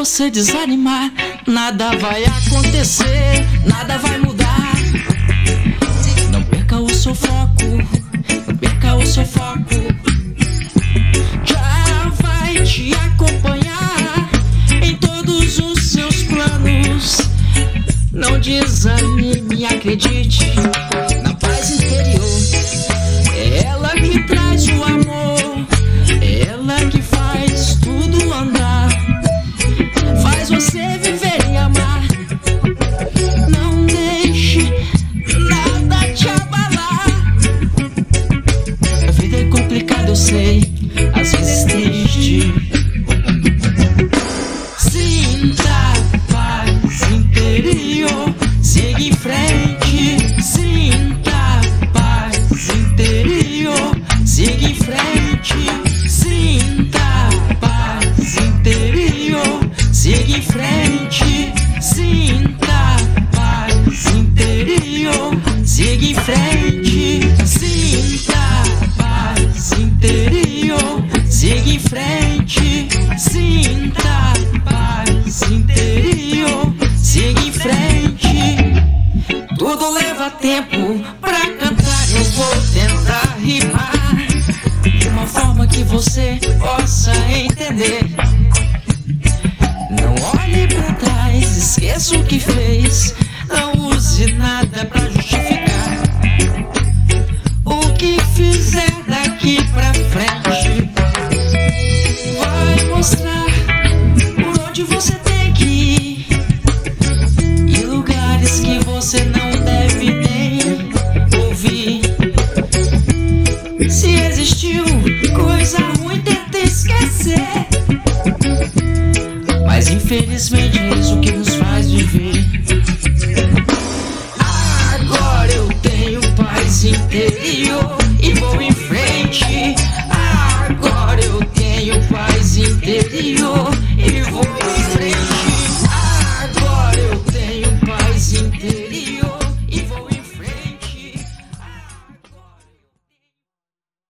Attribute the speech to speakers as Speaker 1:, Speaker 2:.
Speaker 1: você desanimar, nada vai acontecer, nada vai mudar. Não perca o seu foco, não perca o seu foco. Já vai te acompanhar em todos os seus planos. Não desanime, acredite na paz interior. É ela que traz o amor, é ela que faz tudo andar, faz você viver e amar. Não deixe nada te abalar. A vida é complicada, eu sei, às vezes triste. Sinta paz interior, siga em frente. Sinta paz interior, siga em frente. Sinta paz interior, siga em frente. Sinta paz interior, siga em frente. Sinta paz interior, siga em frente. Sinta paz interior, siga em frente. Tudo leva tempo pra cantar, eu vou tentar rimar de uma forma que você possa entender. Não olhe pra trás, esqueça o que fez, não use nada pra justificar o que fizer daqui pra frente. Vai mostrar por onde você tem que ir e lugares que você não deve nem ouvir. Se existiu coisa ruim, tenta esquecer, mas infelizmente é isso que nos faz viver. Agora eu tenho paz interior e vou em frente. Agora eu tenho paz interior